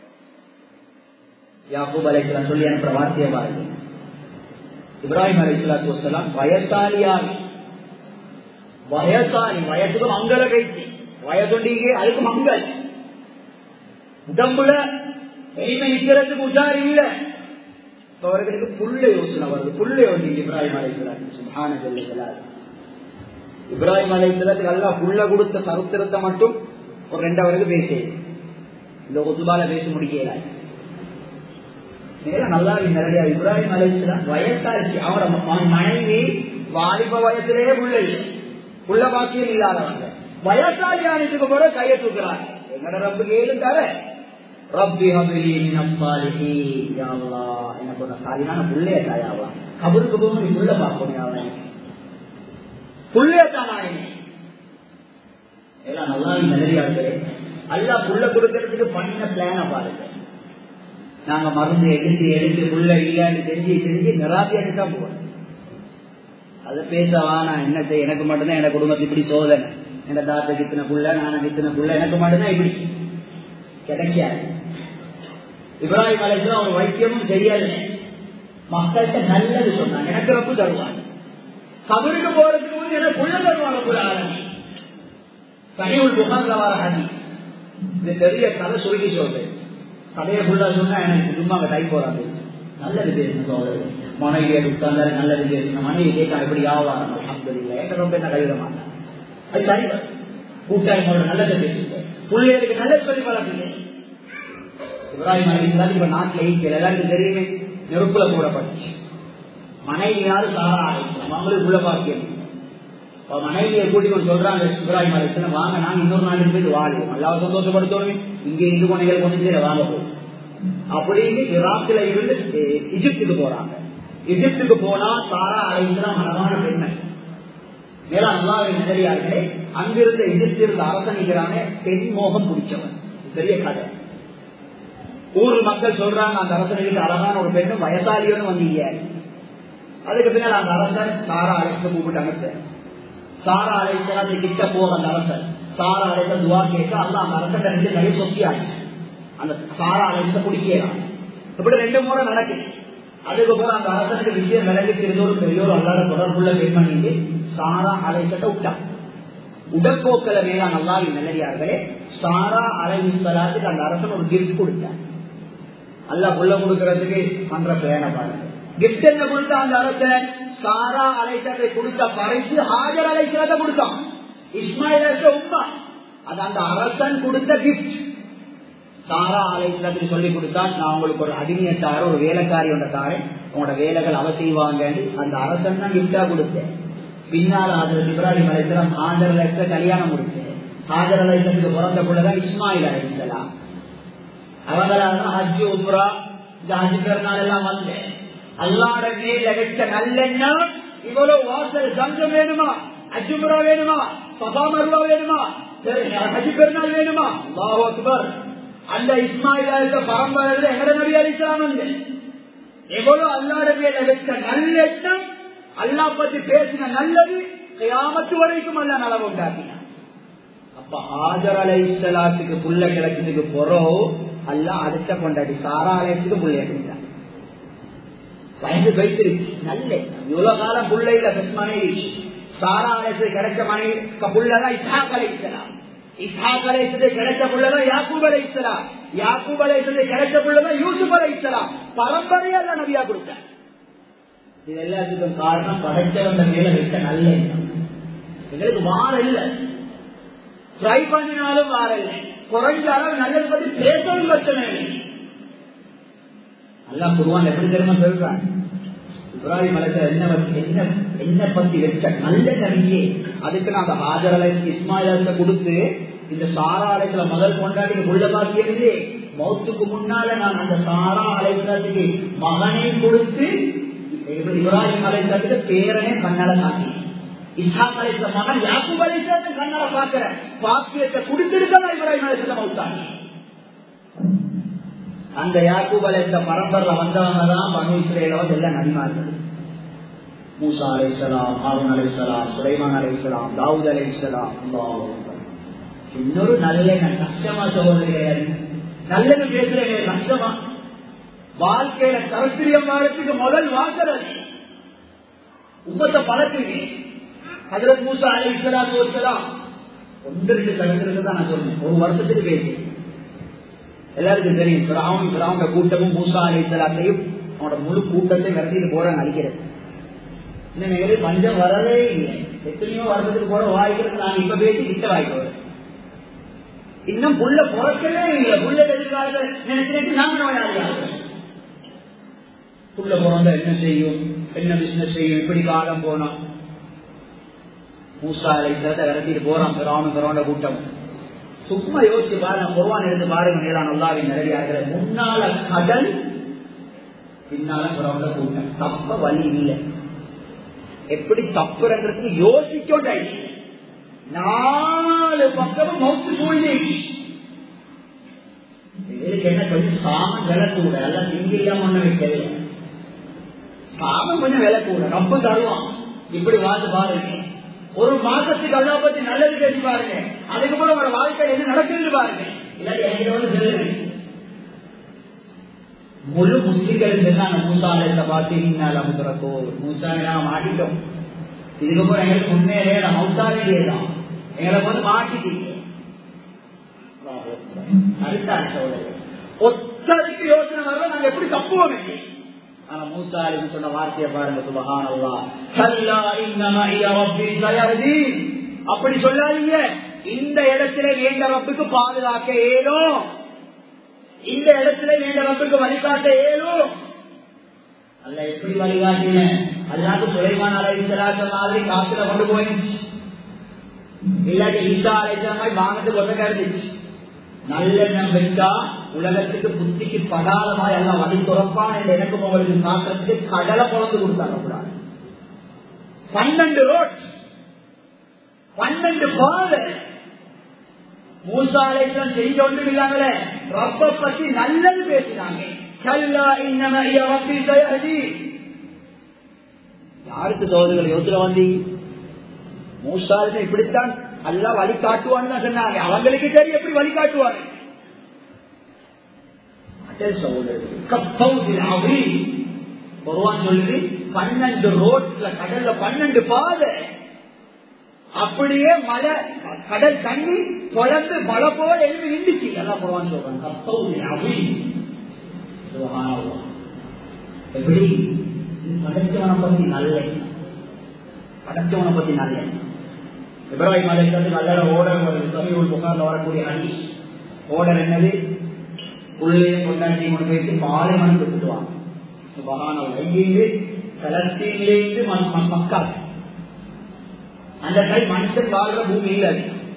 யாக்கூப் அலைஹிஸ்ஸலாம் சொல்லி அனுப்புற வார்த்தையை பாருங்க. இப்ராஹிம் அலைஹிஸ்ஸலாத்து வஸ்ஸலாம் வயசாலியாக வயசாலி, வயசுக்கு மங்கள வைத்து வயதுண்டிಗೆ அதுக்கு மங்கள் உடம்புல எளிமை இருக்கிறதுக்கு உஜார் இல்லை. அவர்களுக்கு புள்ள யோசனை வருது, புள்ள யோசனை. இப்ராஹிம் அலைஹிஸ்ஸலாம் சுப்ஹானல்லாஹ், இப்ராஹிம் அலைஹிஸ்ஸலாத்துக்கு அல்லாஹ் புள்ள கொடுத்த சரித்திரத்தை மட்டும் ஒரு ரெண்டாவது பேசு, இந்த குதுபால பேச முடியல. நல்லா நிறைய இப்ராஹிம் அலைஹிஸ்ஸலாம் வயசாச்சு, அவரோட மனைவி வாலிப வயசுலேயே புள்ள இல்லை, புள்ள பாக்கியம் இல்லாதவங்க. வயசாளி ஆனதுக்கு போற கையை தூக்குறாங்க, எங்கட ரப்பு கேளும் தர ரப்பி ஹப்லி மினஸ் ஸாலிஹீன், யா அல்லாஹ் எனக்கு ஒரு சாலிஹான புள்ளைய தாயாவா. கபருக்கு போகும் நீ புள்ள பார்க்கணும், யாவா புள்ளைய தானா எல்லாம் நல்லா நிறையா இருக்கு. அல்லாஹ் புள்ள கொடுக்கறதுக்கு பண்ண பிளான பாருங்க. நாங்க மருந்து எடுத்து எடுத்து புள்ள இல்லன்னு தெரிஞ்சு தெரிஞ்சு நிராபியாட்டு தான் போவோம். அதை பேசவானா என்ன செய்ய, எனக்கு மட்டும்தான் என் குடும்பத்தை இப்படி சோதனை, என் தாத்த கித்தின புள்ள நானும் கித்தின புள்ள எனக்கு மட்டும்தான் இப்படி கிடைக்காது. இப்ராஹிம் அலைஹிஸ்ஸலாம் ஒரு வைத்தியமும் செய்யல, மக்கள்கிட்ட நல்லது சொன்னாங்க, எனக்கு ரப்பு தருவாங்க. கபருக்கு போறதுக்கு முன்னாடி எனக்கு புள்ள தருவாங்க. புள்ள சஹீஹுல் புகாரில வர ஹதீஸ், இது பெரிய கதை சொல்லி சொல்றேன். கதையை ஃபுல்லா சொன்னா எனக்கு சும்மா டை போறாங்க. நல்லது பேசணும் சோதரர், மனைவியை உட்கார்ந்தாரு நல்லது பேசணும். மனைவி கேட்க எப்படி ஆவாரம் அல்ஹம்துலில்லாஹ், எங்க ரொம்ப என்ன கைவிட மாட்டாங்க. அது சரி, கூட்டாளி நல்லதை பேசுங்க, பிள்ளைகளுக்கு நல்லது சொல்லி வளர்ப்பீங்க. இப்ராஹிம் அலைஹிஸ்ஸலாம் இப்ப நாட்டில் ஈக்கல, எல்லாருக்கும் தெரியுமே, நெருப்புல போடப்பட்டுச்சு. மனைவி யாரு? சாரா அலைஹிஸ்ஸலாம், அவங்களுக்கு உள்ள பாக்கியம். மனைவியை கூட்டிக்கொண்டு சொல்றாங்க இப்ராஹிம் அலைஹிஸ்ஸலாம், வாங்க நாங்க இன்னொரு நாட்டுக்கு போய் வாழ்வோம், அல்லாஹ் சந்தோஷப்படுத்தணும், இங்கே இந்து கொனைகள் கொண்டு வாங்க போகும் அப்படின்னு ஈராக்ல இருந்து எகிப்துக்கு போறாங்க. எகிப்துக்கு போனா சாரா அலைஹிஸ்ஸலாம் மனமான பெண்மை, மேலா அல்லாஹ்வின் நல்லடியார்களே, அங்கிருந்த எகிப்தில் இருந்த அரசனிக்கிறானே பெண் மோகம் பிடிச்சவன். பெரிய கதை. ஊர் மக்கள் சொல்றாங்க அந்த அரசனுக்கு அழகான ஒரு பெண்ணும் வயசாலியோன்னு வந்தீங்க. அதுக்கு பின்னால் அந்த அரசன் சாரா அலைஹிஸ்ஸலாம் கூப்பிட்டாங்க. சாரா அலைஹிஸ்ஸலாம் கிட்ட போக அந்த அரசன் சாரா அலைஹிஸ்ஸலாம் துவா கேட்க அல்லாஹ் அந்த அரசன் ரெண்டு கை சொத்தி ஆச்சு. அந்த சாரா அலைஹிஸ்ஸலாம் குடிக்கலாம். இப்படி ரெண்டு முறை நடக்குது. அதுக்கப்புறம் அந்த அரசனுக்கு விஷயம் விலகி தெரிஞ்ச ஒரு பெரிய ஒரு அல்லாத தொடர்புள்ள பெண்மணிக்கு சாரா அலைஹிஸ்ஸலாம் விட்டான். உடற்போக்கல மேலான அல்லாஹ்வின் நல்லடியார்களே, சாரா அலைஹிஸ்ஸலாத்துக்கு அந்த அரசன் ஒரு கிஃப்ட் கொடுத்தார். அல்லாஹ் புள்ள கொடுக்கறதுக்கு பண்ற பிளான பாருங்க. கிஃப்ட் என்ன கொடுத்தா அந்த அரசன்? சாரா அலைஹிஸ்ஸலாத்தை கொடுத்த பரிசு ஹாஜர் அலைஹிஸ்ஸலாத்தை கொடுத்தான். இஸ்மாயில் அலைஹிஸ்ஸலாம் உம்மா, அது அந்த அரசன் கொடுத்த கிஃப்ட். சாரா அலைஹிஸ்ஸலாத்துக்கு சொல்லி கொடுத்தா, நான் உங்களுக்கு ஒரு அடிமையத்தார ஒரு வேலைக்காரி ஒன்ற தாரேன், உங்களோட வேலைகள் அவ செய்வாங்க. அந்த அரசன் தான் கிஃப்டா கொடுத்தேன். பின்னால் ஹஜ்ரத் இப்ராஹிம் அலைஹிஸ்ஸலாம் ஹாஜர் அலைஹிஸ்ஸலாம் கல்யாணம் முடிச்சேன். ஹாஜர் அலைஹிஸ்ஸலாத்துக்கு பிறந்த பிள்ளைதான் இஸ்மாயில் அலைஹிஸ்ஸலாம். அவங்களால ஹஜ் உம்ரா இந்த ஹஜ் பெருநாள் எல்லாம் வந்தேன். அல்லாஹ்வுடைய மேல வைத்த நல்லெண்ணம், இவ்வளவு வாசல் சங்கம் வேணுமா, ஹஜ் உம்ரா வேணுமா, சஃபா மர்வா வேணுமா, ஹஜ் பெருநாள் வேணுமா, அல்லாஹு அக்பர், அந்த இஸ்மாயில பரம்பரை எங்கட நபி அலைஹிஸ்ஸலாம் வந்து எவ்வளவு அல்லாஹ்வுடைய மேல வைத்த நல்லெண்ணம், அல்லாஹ் பத்தி பேசின நல்லது கியாமத்து வரைக்கும் அல்லாஹ் நலவு உண்டாக்கினான். அப்ப ஹாஜர் அலைஹிஸ்ஸலாத்துக்கு புள்ள கிடைச்சதுக்கு பிறகு அல்லாஹ் அடுத்த கொண்டாடி சாரா அலைஹிஸ்ஸலாத்துக்கு புள்ளைய கொடுத்தான். வயது வைத்திருக்கு நல்ல இவ்வளவு காலம் புள்ள இல்ல மனைவி சாரா அலைஹிஸ்ஸலாத்துக்கு கிடைச்ச மனைவி புள்ளதான் இஸ்ஹாக் அலைஹிஸ்ஸலாம். இஸ்ஹாக் அலைஹிஸ்ஸலாத்துக்கு கிடைச்ச புள்ளதான் யாக்கூப் அலைஹிஸ்ஸலாம். யாக்கூப் அலைஹிஸ்ஸலாத்துக்கு கிடைச்ச புள்ளதான் யூசுப் அலைஹிஸ்ஸலாம். பரம்பரையா அல்ல நபியா கொடுத்தார். இது எல்லாத்துக்கும் காரணம் படைச்சவங்க மேல வைத்த நல்ல எண்ணம். எங்களுக்கு வார இல்லை, ட்ரை பண்ணினாலும் வார இல்லை, குறைஞ்சாலும் நல்லது பத்தி பேசவும் பிரச்சனை இல்லை. அல்லாஹ் குர்ஆன் எப்படி தெரியுமா சொல்றான், இப்ராஹிம் அலைஹிஸ்ஸலாம் என்ன என்ன பத்தி வச்ச நல்ல நபியே, அதுக்கு நாங்க ஹாஜர் அலைஹிஸ்ஸலாம் இஸ்மாயில் கொடுத்து இந்த சாரா அலைஹிஸ்ஸலாம் முதல் கொண்டாடி உள்ள பாக்கியது மௌத்துக்கு முன்னால நான் அந்த சாரா அலைஹிஸ்ஸலாத்துக்கு மகனை கொடுத்து இப்ராஹிம் அலைஹிஸ்ஸலாத்துக்கு பேரனே கண்ணால காட்டினேன். இஸ்ஹாக் அலைஹிஸ்ஸலாம் மகன் யாக்கூப் அலைஹிஸ்ஸலாம் கண்ணால பாக்குற பாக்கியத்தை கொடுத்திருக்கா இப்ராஹிம் அலைஹிஸ்ஸலாம் மௌத்தாங்க. அந்த யாக்கூப் அலைஹிஸ்ஸலாம் பரம்பரையில வந்தவங்க தான் பனு இஸ்ரேலோட எல்லாம் நபிமார்கள். மூசா அலைஹிஸ்ஸலாம், ஹாரூன் அலைஹிஸ்ஸலாம், சுலைமான் அலைஹிஸ்ஸலாம், தாவூத் அலைஹிஸ்ஸலாம். இன்னொரு நல்ல கஷ்டமா சகோதரிகள், நல்லது பேசுறேன் கஷ்டமா, வாழ்க்கையில கருத்திரியம் வாழத்துக்கு முதல் வாசல் உம்மத்தை பழக்குங்க. ஹஜ்ரத் மூசா அலைஹிஸ்ஸலாத்து வஸ்ஸலாம் ஒன்று ரெண்டு கருத்துக்கு தான் நான் சொன்னேன், ஒரு வருஷத்துக்கு பேசி எல்லாருக்கும் தெரியும். பிராவும் பிராவுண்ட கூட்டமும் மூசா அலைஹிஸ்ஸலாத்தையும் அவனோட முழு கூட்டத்தை விரட்டிட்டு போறாங்க அழிக்கிறது. இன்னும் எங்களுக்கு பஞ்சம் வரவே இல்லை, எத்தனையோ வருஷத்துக்கு போற வாய்க்கிறது நாங்க இப்ப பேசி கிட்ட வாய்க்கிறோம். இன்னும் புள்ள பிறக்கவே இல்லை, புள்ள எதிர்காலத்தை நினைச்சு நான் நோயாளியாகிறேன். புள்ள பிறந்தா என்ன செய்யும், என்ன பிசினஸ் செய்யும், இப்படி காலம் போனா மூசா அலைஹிஸ்ஸலாத்தை விரட்டிட்டு போறான் பிராவும் பிராவுண்ட கூட்டம். சும்மா யோசிச்சு பாருங்க, குர்ஆன் எடுத்து பாருங்க, மேலான அல்லாஹ்வின் நல்லடியார்களே, முன்னால கடல் பின்னால பிறந்த கூட்டம், தப்ப வழி இல்லை. எப்படி தப்புறதுக்கு யோசிக்க நாலு பக்கமும் மௌத்து சூழ்நிலை. இதுக்கு என்ன கொஞ்சம் சாமம் விலை கூட, எல்லாம் திங்க இல்லாம ஒண்ணு வைக்கல, சாமம் கொஞ்சம் விலை கூட ரொம்ப தருவான். இப்படி வாழ்ந்து பாருங்க, ஒரு மாசத்துக்கு அல்லா பத்தி நல்லது பேசி பாருங்க, அதுக்கப்புறம் ஒரு வாழ்க்கையில் என்ன நடக்குது பாருங்க. இல்லாட்டி என்கிட்ட வந்து சொல்லுங்க, முழு முஸ்லிம்கள் சொன்னாங்க மூசா அலைஹிஸ்ஸலாம் பார்த்தீங்கன்னா அமுதுறக்கோ மூசா நாம மாட்டிட்டோம், இதுக்கப்புறம் எங்களுக்கு முன்னேறே மௌத்தா வேண்டியதான், எங்களை வந்து மாட்டிட்டீங்க. ஒத்தருக்கு யோசனை வர நாங்க எப்படி தப்புவோம். ஆனா மூசா அலைஹிஸ்ஸலாம் சொன்ன வார்த்தையை பாருங்க, சுப்ஹானல்லாஹ், கல்லா இன்னமா இய ரப்பி சயஹ்தீன். அப்படி சொல்லாதீங்க, இந்த இடத்துல வேண்ட ரப்புக்கு பாதுகாக்க ஏலும், இந்த இடத்துல வேண்ட ரப்புக்கு வழிகாட்ட ஏலும். அல்ல எப்படி வழிகாட்டின, அல்லாஹ் சுலைமான் அலைஹிஸ்ஸலாத்து மாதிரி காத்துல கொண்டு போயிடுச்சு, இல்லாட்டி ஈசா அலைஹிஸ்ஸலாம் வானத்துக்கு ஒட்டக்கா இருந்துச்சு. நல்லெண்ணம் வச்சா உலகத்துக்கு புத்திக்கு படாதமாய் எல்லாம் வழி துறப்பான் என்று எனக்கும் உங்களுக்கு காக்கிறதுக்கு கடலை பிறந்து கொடுத்தாங்க. பன்னெண்டு ரோட், பன்னெண்டு பாதை மூசா அலைஹிஸ்ஸலாம் செய்ய ஒன்றும் இல்லாமல ரப்ப பத்தி நல்லது பேசினாங்க. யாருக்கு சோதனைகள் யோசனை வந்து மூசா இப்படித்தான் அல்லாஹ் வழி காட்டுவான்னு தான் சொன்னாங்க. அவங்களுக்கு தெரியும் எப்படி வழி காட்டுவாங்க. சொல்லி பன்னெண்டு ரோட்ல கடல்ல பன்னெண்டு பாதை, அப்படியே மழை கடல் தண்ணி தொடர்ந்து மழை போல எழுதி நின்றுச்சு. எல்லாம் போவான்னு சொல்றாங்க. எப்படி படைச்சவனை பத்தி நல்ல படைச்சவனை பத்தி நல்ல இப்ராஹிம் அலைஹிஸ்ஸலாம் நல்ல ஓடர் சமீப புகார்ல வரக்கூடிய ஹதீஸ். ஓடர் என்னது, உள்ளேயும் கொண்டாட்டி கொண்டு போயிட்டு பாலைவனம் கொடுத்துடுவாங்க. சுபஹானல்லாஹ், எங்கேயுமே பலஸ்தீனிலேருந்து மக்கள் அந்த கை மனுஷன் வாழ்ற பூமி இல்லை.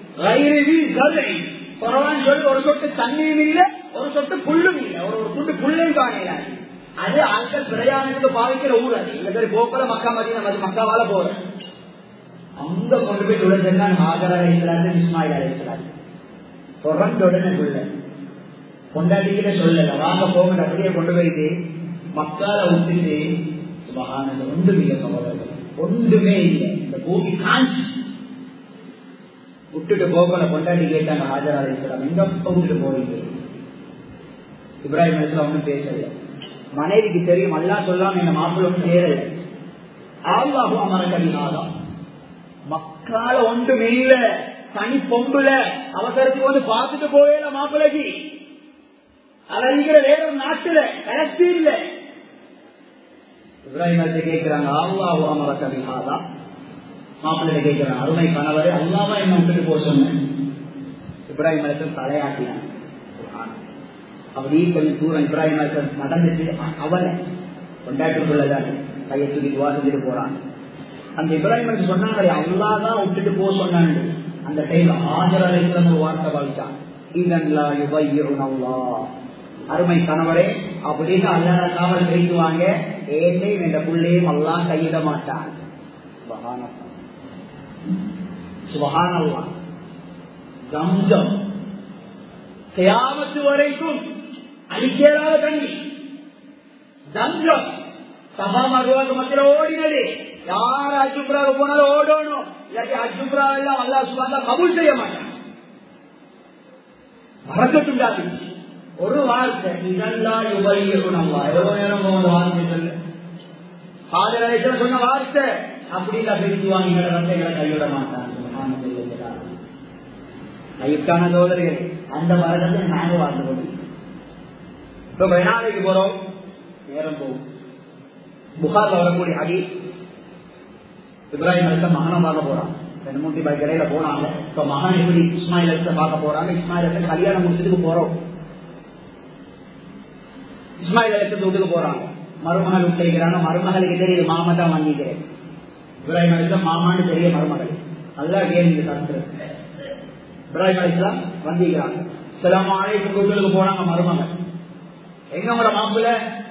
ஒரு சொட்டு தண்ணியும் இல்லை, ஒரு சொட்டு புல்லும் இல்லை, ஒரு ஒரு சொட்டு புல்லையும் காணல. அது ஆட்கள் பிரயாணத்துக்கு பாவிக்கிற ஊர். அது இல்ல பேர் போக்கல மக்கா மதீனா மக்காவால போற அங்க கொண்டு போய் நுழைஞ்சான் ஹாஜர் அலைஹிஸ்ஸலாம், இஸ்மாயில் அலைஹிஸ்ஸலாம். தொடர்ந்து உடனே உள்ள கொண்டாடிக்கிட்ட சொல்லல, வாங்க போக அப்படியே கொண்டு போயிட்டு மக்கால விட்டுட்டு சுபஹானல்லாஹ் ஒன்றும் இல்லை சகோதரர்கள், ஒன்றுமே இல்லை. இந்த பூமி காஞ்சி விட்டுட்டு போகல. கொண்டாடி கேட்டாங்க ஹாஜர் அலைஹிஸ்ஸலாம், எங்க விட்டுட்டு போறீங்க? இப்ராஹிம் அலைஹிஸ்ஸலாம் ஒன்றும் பேசல. மனைவிக்கு தெரியும் அல்லாஹ் சொல்லாம என்ன மாப்பிள்ளை ஒன்றும் சேரல. அல்லாஹு அமரக்கடினாதா மக்கால ஒன்றும் இல்ல, தனி பொம்புல அவசரத்துக்கு வந்து பார்த்துட்டு போவேல மாப்பிள்ளைக்கு. அழகிற வேற ஒரு நாட்டுல கலஸ்தீன்ல இப்ராஹிம் அலைஹிஸ்ஸலாம் கேட்கிறாங்க அல்லாஹு அமரக்கடினாதா. மாப்பிள்ளை கேட்கிறாங்க அருமை கணவரே அல்லாஹ்வா என்ன விட்டுட்டு போக சொன்னேன்? இப்ராஹிம் அலைஹிஸ்ஸலாம் தலையாட்டினாங்க. அப்படி கொஞ்சம் தூரம் இப்ராஹிம் அலைஹிஸ்ஸலாம் நடந்துட்டு அவளை கொண்டாட்டுக்குள்ளதான் கையை தூக்கி துவா செஞ்சுட்டு போறாங்க. அந்த இப்ராஹிம் சொன்னாங்க அல்லாஹ் தான் விட்டுட்டு போக சொன்னாங்க. அந்த டைம்ல ஹாஜர் அலைஹிஸ்ஸலாம் ஒரு வார்த்தை வாழ்த்தான், இதன்லா யுபய்யிருனல்லாஹ், அருமை கணவரே அப்படின்னு அல்லாஹ் காவல் பேசுவாங்க, ஏண்டையும் என்ற புள்ளையும் அல்லாஹ் கையிட மாட்டான். சுபஹானல்லாஹ் சுபஹானல்லாஹ். ஜம்ஜம் கியாமத்து வரைக்கும் அழிக்கேறாத தண்ணி ஜம்ஜம். சபா மருவாக்கு மத்தியில ஓடினது. யார் அஜுப்ராக போனாலும் ஓடணும், இல்லாட்டி அஜுப்ரா எல்லாம் அல்லாஹ் சுப்ஹானஹு வ தஆலா கபூல் செய்ய மாட்டான். பரக்கத்துண்டாது ஒரு வார்த்தை, இதெல்லாம் யுபய்யிருனல்லாஹ். எவ்வளவு நேரம் போகுது வார்த்தை சொல்லு. ஹாஜர் அலைஹிஸ்ஸலாம் சொன்ன வார்த்தை அப்படிலாம் பேசுவாங்க, எங்களை ரத்தைகளை கைவிட மாட்டாங்க. கையுக்கான சோதரிகள் அந்த மரத்தை நாங்கள் வாழ்ந்து கொண்டு இப்ப பெனாலைக்கு போறோம், நேரம் போகும். புகார்ல வரக்கூடிய ஹதீஸ், இப்ராஹிம் அலைஹிஸ்ஸலாம் மகனை பார்க்க போறான். ரெண்டு மூணு பாய் கடையில போனாங்க. இப்ப மகன் எப்படி இஸ்மாயில் அலைஹிஸ்ஸலாம் பார்க்க போறாங்க. இஸ்மாயில் அலைஹிஸ்ஸலாம் கல்யாணம் முடிச்சதுக்கு போறோம். இஸ்மாயில் அலைஹிஸ்ஸலாம் வீட்டுக்கு போறாங்க. மருமகள் விட்டுக்கிறாங்க. மருமகளுக்கு தெரியுது மாமா தான் வாங்கிக்கிறேன். இப்ராஹிம் அலைஹிஸ்ஸலாம் மாமான்னு தெரிய மருமகள் அல்லாஹ் கேள்வி கருத்து. இப்ராஹிம் அலைஹிஸ்ஸலாம் வந்திக்கிறாங்க. ஸலாம் அலைக்கும் வீட்டுக்கு போனாங்க. மருமகள் எங்க உங்களோட மாப்பிள்ள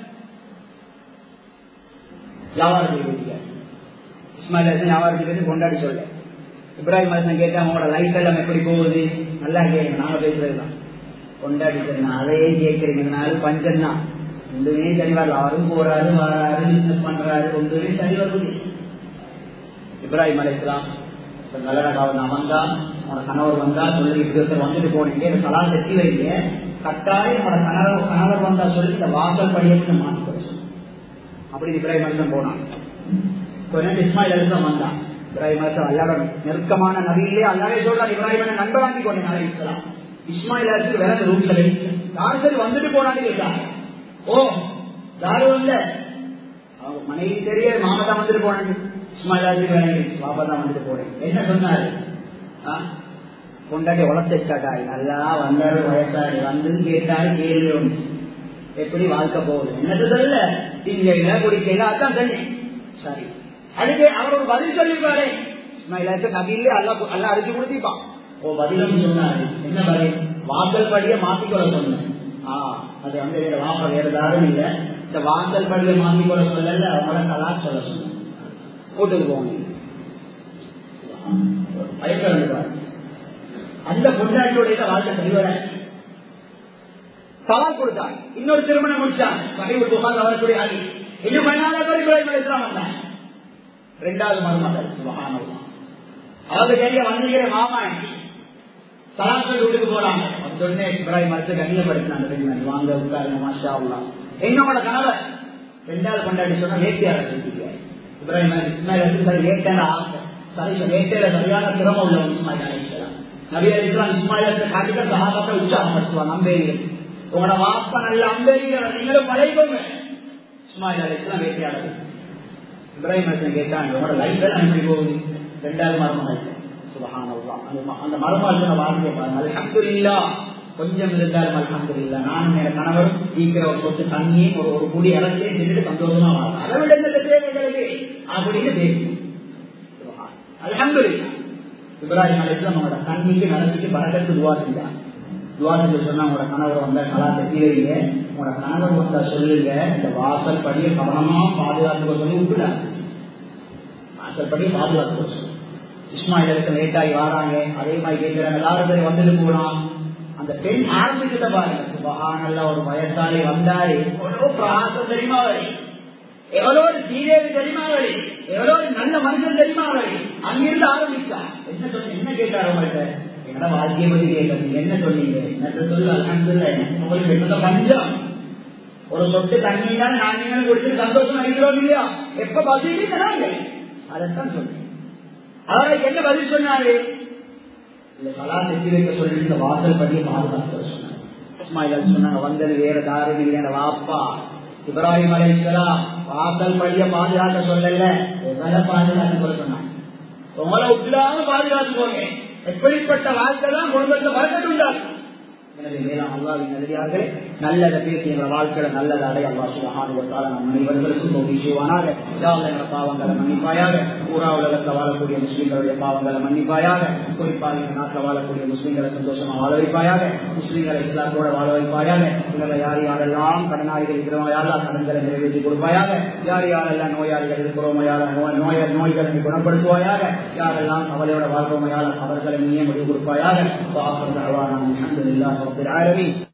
வியாபாரத்துக்கு போயிட்டு இஸ்மாயில் அலைஹிஸ்ஸலாம் வியாபாரத்துக்கு கொண்டாடி சொல்ல. இப்ராஹிம் அலைஹிஸ்ஸலாம் கேட்டாங்க உங்களோட லைஃப் எல்லாம் எப்படி போகுது? நல்லா கேட்க, நாங்க பேசுறதுதான் கொண்டாடி சொன்ன அதையே கேட்கறீங்க. பஞ்சம் தான், ஒன்றுமே சரி வரல. அவரும் போறாரு வராரு, பிசினஸ் பண்றாரு, ஒன்றுமே சரி வருது. இப்ராஹிம் அலைஹிஸ்ஸலாம் நல்ல வந்தா உங்களோட கணவர் வந்தா சொல்லி இப்படி வந்துட்டு போனீங்க, இந்த கலா செட்டி வைங்க, கட்டாயம் உங்களோட கணவர் கணவர் வந்தா சொல்லி இந்த வாசல் படியத்தை மாற்றி அப்படி இப்ராஹிம் அலைஹிஸ்ஸலாம் போனாங்க. கொஞ்ச நேரம் இஸ்மாயில் அலைஹிஸ்ஸலாம் வந்தான். இப்ராஹிம் அலைஹிஸ்ஸலாம் அல்லாஹ் நெருக்கமான நபியிலே அல்லாஹ்வே சொல்றார் இப்ராஹிம் நண்பராக்கி கொண்டேன் அலைஹிஸ்ஸலாம். இஸ்மாயில் அலைஹிஸ்ஸலாம் வேற ரூட்ல யாரு சரி வந்துட்டு போனான்னு கேட்டாங்க. ஓ யாரு இல்ல, அவங்க மனைவி தெரிய மாமா தான் வந்துட்டு போனாங்க. இஸ்மாயில் அலைஹிஸ்ஸலாம் பாப்பா தான் வந்துட்டு போறேன். என்ன சொன்னாரு? கொண்டாடி உழைச்சாட்டாரு, நல்லா வந்தாரு, வயசாரு, வந்து கேட்டாரு, கேள்வி ஒன்று எப்படி வாழ்க்கை போகுது, என்னது சொல்ல திங்கல குடிக்கல, அதான் சொன்னேன். சரி அதுக்கு அவர் ஒரு பதில் சொல்லிருக்காரு. இஸ்மாயில் நபியிலே அல்லா அல்லா அடிச்சு கொடுத்திப்பான். ஓ பதிலும் சொன்னாரு. என்ன பதில்? வாசல் படியை மாத்திக்கொள்ள சொன்னேன். ஆஹ் அது வந்து வாப்ப வேற யாரும் இல்லை, இந்த வாசல் படியை மாத்திக்கொள்ள சொல்லல, அவங்கள கலா சொல்ல சொன்னேன். கூட்டுக்கு போங்க பயக்கிறார். அந்த பொண்டாட்டியோட வாழ்க்கை சரிவர சவால் கொடுத்தாங்க. இன்னொரு திருமணம் முடிச்சாங்க. சஹீஹுல் புகாரில வரக்கூடிய ஹதீஸ். இன்னும் பதினாலு பேர் இப்ராஹிம் அலைஹிஸ்ஸலாம் வந்தாங்க. ரெண்டாவது மருமகள் சுப்ஹானல்லாஹ். அவங்க தெரிய வந்தீங்க மாமா சலாசல் வீட்டுக்கு போறாங்க. சொன்னே இப்ராஹிம் அலைஹிஸ்ஸலாம் கண்ணியப்படுத்தினாங்க. பெண்கள் வாங்க உட்காருங்க மாஷா அல்லாஹ். என்னோட கணவர் ரெண்டாவது கொண்டாடி சொன்னா வேட்டையாட செஞ்சுக்க. இப்ராஹிம் இஸ்மாயில் அலைஹிஸ்ஸலாம் வேட்டையாட ஆசை. சரி வேட்டையில சரியான திறமை உள்ளவங்க இஸ்மாயில் அலைஹிஸ்ஸலாம். நபி அலைஹிஸ்ஸலாம் இஸ்மாயில் அலைஹிஸ்ஸலாம் காட்டிக்க சஹாபாக்களை உற்சாகப்படுத்துவாங்க. அம்பேரிகள் உங்களோட வாப்பா நல்ல அம்பேரிகள் நீங்களும் பழையவங்க. இஸ்மாயில் அலைஹிஸ்ஸலாம் வேட்டையாடுறது. இப்ராஹிம் அலைஹிஸ்ஸலாம் கேட்டாங்க உங்களோட லைஃப் எல்லாம் எப்படி போகுது? ரெண்டாவது மருமகள் சுப்ஹானல்லாஹ். அந்த மருமகள் சொன்ன வார்த்தையை பாருங்க, அல்ஹம்துலில்லாஹ். கொஞ்சம் இருந்தாலும் அல்ஹம்துலில்லாஹ். நானும் என் கணவரும் ஈக்கிற ஒரு சொத்து தண்ணியும் ஒரு ஒரு குடி அரசே செஞ்சுட்டு சந்தோஷமா வாங்க, அதை விட இந்த தேவைகளுக்கு அப்படின்னு பேசுவோம். அல்ஹம்துலில்லாஹ். இப்ராஹிம் அலைஹிஸ்ஸலாம் அவங்களோட தண்ணிக்கு நடந்துட்டு பரக்கத்து துவா செஞ்சாங்க. துவா செஞ்சு சொன்னா உங்களோட கணவர் வந்தா கலா கட்டிடுவீங்க, உங்களோட கணவர் வந்தா சொல்லுங்க, இந்த வாசல் படியை கவனமா பாதுகாத்துக்க சொல்லி விட்டுடாங்க. வாசல் படியை பாதுகாத்துக்க சொல்லு. இஸ்மாயில் அலைஹிஸ்ஸலாம் லேட்டாகி வராங்க. அதே மாதிரி கேட்கிறாங்க எல்லாரும் பேர் வந்துட்டு போனா அந்த பெண் ஆரம்பிச்சுட்ட பாருங்க சுபஹானல்லாஹ் ஒரு வயசாளி வந்தாரு, எவ்வளவு பிராசம் தெரியுமா அவரு, எவ்வளவு ஒரு சீரேவி தெரியுமா அவரு, எவ்வளவு நல்ல மனுஷன் தெரியுமா அவரு. அங்கிருந்து ஆரம்பிச்சா என்ன சொன்ன, என்ன கேட்டாரு அவங்கள்ட்ட, என்னோட வாழ்க்கையை பத்தி கேட்க என்ன சொன்னீங்க, என்ன சொல்லு அல்ஹம்துலில்லாஹ், உங்களுக்கு என்ன பஞ்சம், ஒரு சொட்டு தண்ணி தான் நாங்கள் கொடுத்து சந்தோஷம் அடைகிறோம் இல்லையா, எப்ப பதில் நாங்க அதைத்தான் சொன்னேன். அவருக்கு என்ன பதில் சொன்னாரு, இந்த கலா செஞ்சு வைக்க சொல்லி இந்த வாசல் பண்ணி பாதுகாக்க சொன்னாங்க. இஸ்மாயில் சொன்னாங்க, வந்தது வேற தாரும் இல்லையான வாப்பா இப்ராஹிம் அலைஹிஸ்ஸலாம் வாசல் படிய பாதுகாக்க சொல்லல, எங்களை பாதுகாக்க சொல்ல சொன்னாங்க. உங்களை விட்டுடாம பாதுகாத்துக்கோங்க. எப்படிப்பட்ட வாழ்க்கை தான் குடும்பத்தை வளர்த்து உண்டாகும். எனவே மேலாம் அல்லாஹ்வின் நல்லடியார்களே, நல்லதை பேசி எங்களை வாழ்க்கையில நல்லதை அடைய அல்லாஹ் சுப்ஹானஹு வ தஆலா நம் அனைவருக்கும் தௌஃபீக் செய்வானாக. யா அல்லாஹ் எங்கள் பாவங்களை மன்னிப்பாயாக, பூரா உலகத்தில் வாழக்கூடிய முஸ்லிம்களுடைய பாவங்களை மன்னிப்பாயாக, குறிப்பாக இந்த நாட்டில் வாழக்கூடிய முஸ்லிம்களை சந்தோஷமா வாழ வைப்பாயாக, முஸ்லிம்களை இஸ்லாத்தோட வாழ வைப்பாயாக. இவங்களை யார் யாரெல்லாம் கடனாளிகள் இருக்கிறோமோ யாரெல்லாம் கடன்களை நிறைவேற்றி கொடுப்பாயாக, யார் யாரெல்லாம் நோயாளிகள் இருக்கிறோமோ யார நோய் நோய நோய்களை குணப்படுத்துவாயாக, யாரெல்லாம் கவலையோட வாழ்வோமோ யார அவர்களை நீயே முடிவு கொடுப்பாயாக. அல்ஹம்துலில்லாஹி ரப்பில் ஆலமீன்.